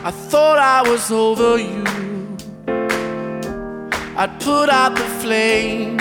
I thought I was over you. I'd put out the flame.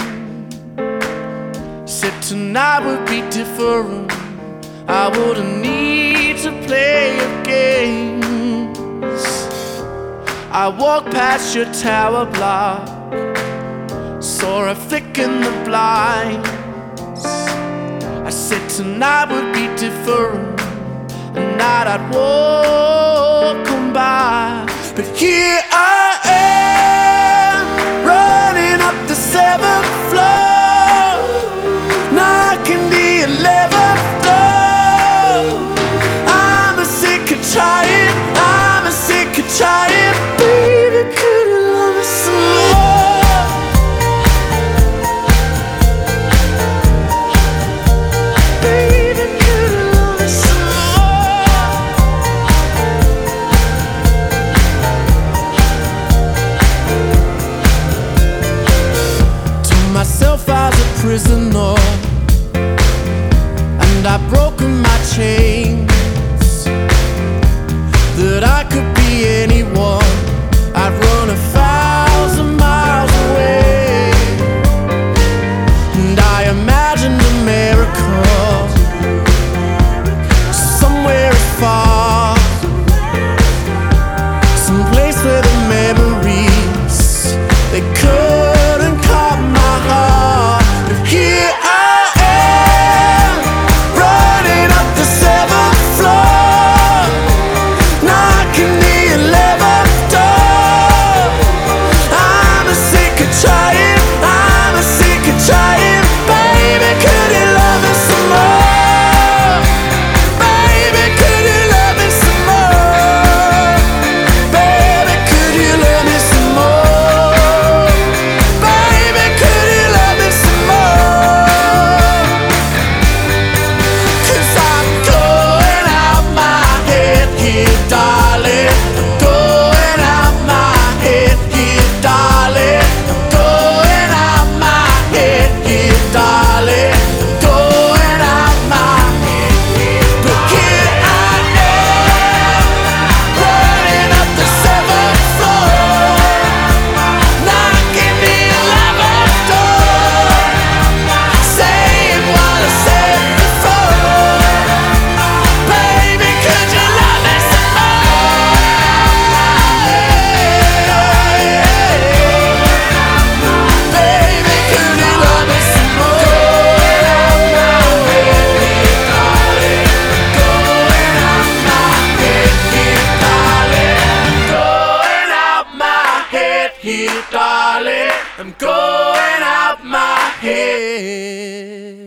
Said tonight would be different. I wouldn't need to play your games. I walked past your tower block, saw a flick in the blinds. I said tonight would be different, a night I'd walk on by. But here I am, running up the 7th floor, knocking the 11th door. I'm a sick of trying, I'm a sick of trying. Baby, could you love me some more? Baby, could you love me some more? To myself I was a prisoner, and I've broken my chains. That I could be anyone, I'd run 1,000 miles away. And I imagined America, somewhere far, some place where the memories, they couldn't calm my heart. But here I am, running up the 7th floor, knocking the 11th door. I'm a sick of trying, I'm a sick of trying. Baby, could you love me some more? Baby, could you love me some more? Baby, could you love me some more? Baby, could you love me some more? 'Cause I'm going out my head here, darling. I'm going out my head here, darling. I'm going out my head here, darling. I'm going out my head here. But here I am, running up the 7th floor, knocking the 11th door, saying what I said before. Baby, could you love me some more? Baby, could you love me some more? Going out my head here, darling. Going out my head here, darling. I'm going out my head.